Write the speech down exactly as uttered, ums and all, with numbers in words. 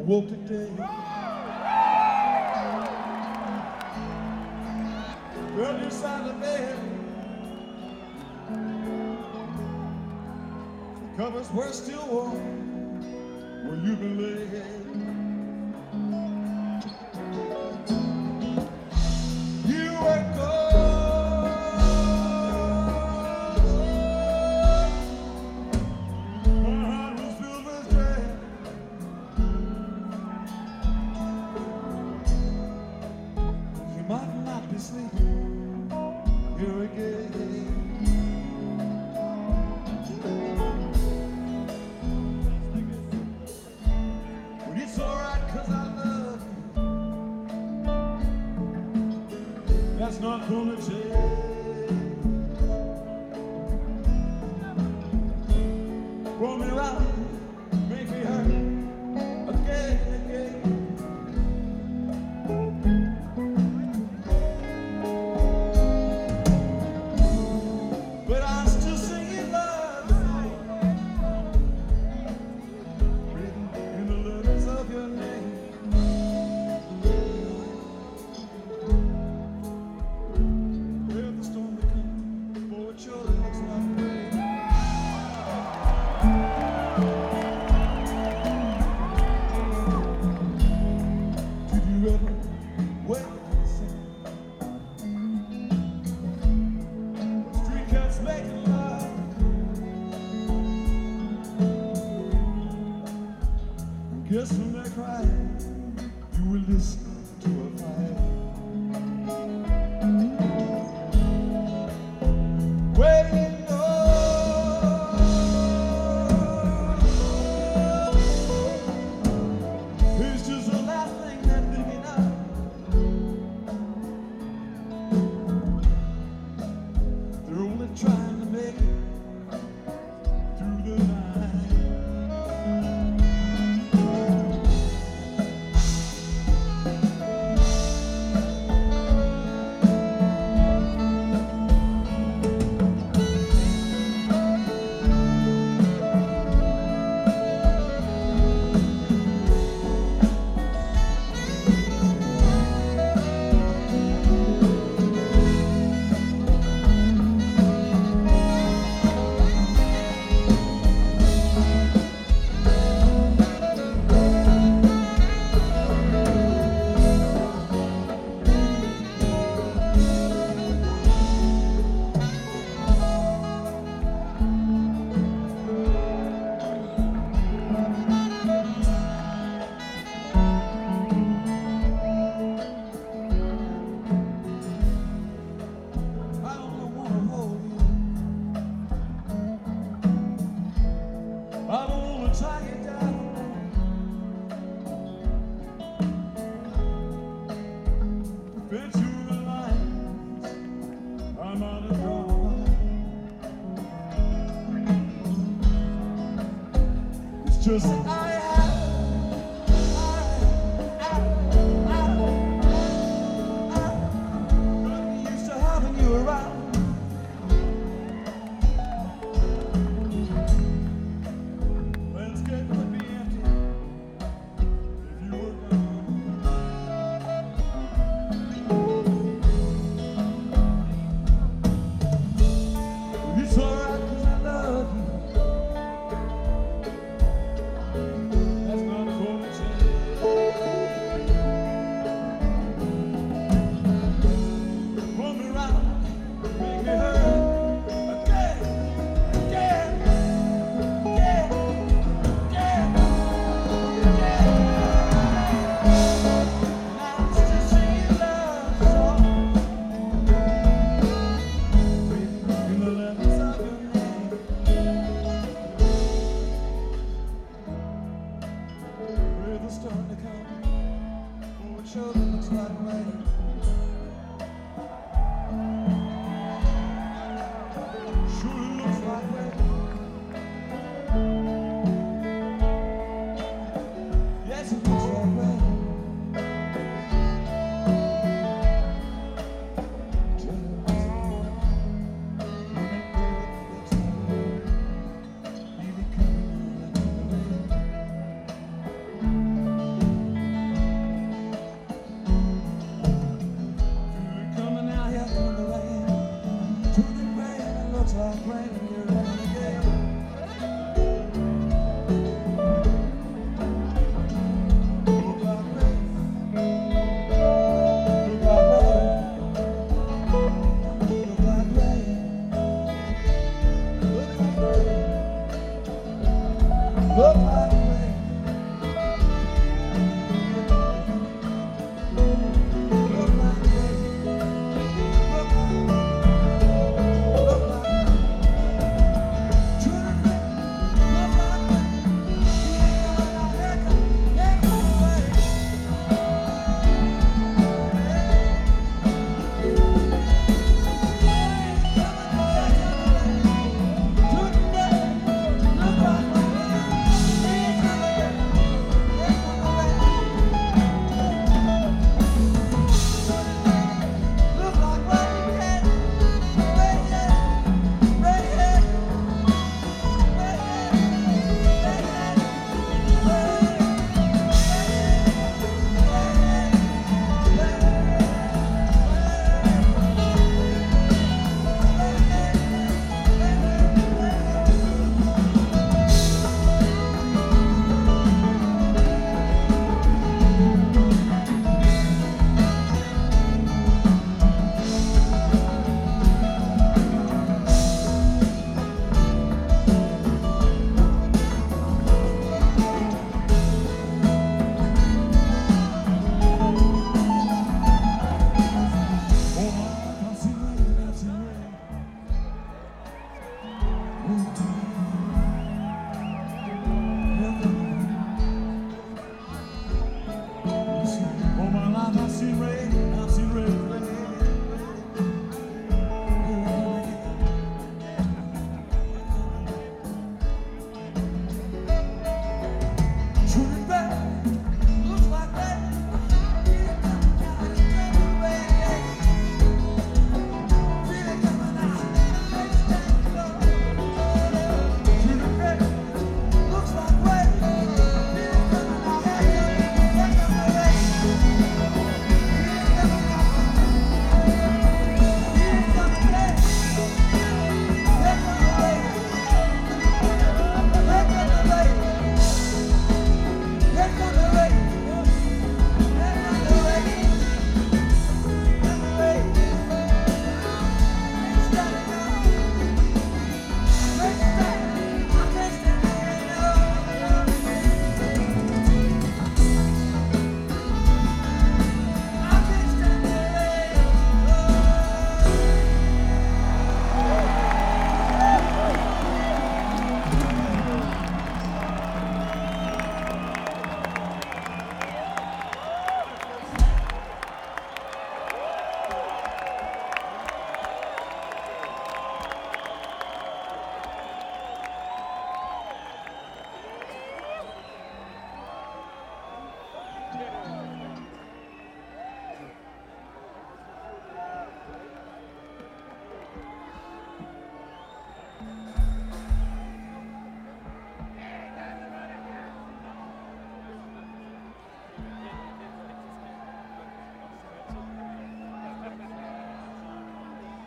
woke today. Fell inside the bed. The covers were still warm where you been laying. You were gone. My heart was filled with dread. You might not be sleeping here again. But it's alright, 'cause I love you. That's not gonna change. Roll me around, make me hurt again and again. But I'm still singing love song, written in the letters of your name. Where the storm may come, for it surely looks like rain. Did you ever wake up and sing? Street cats making love. Guess when they cry, you will listen to a fire. Well, you know, it's just the last thing that thinking of. They're only trying to make it through the night. I only wanna hold you. I don't wanna tie you down. Been through the lines, I'm out of drawn. It's just that I have, I, I, I, I, I'm used to having you around. Landscape would be empty if you were gone. It's alright, 'cause I love you. That's not gonna change. Pull me around, make me hurt again, again, again, again, again. And I'm still singing love song, written in the letters of your name. Where the storm to come, for it surely looks like rain. Surely looks like rain. Yes, it looks like rain. Tell me what's the matter. When it looks like rain, leave it coming like the rain. Street rain.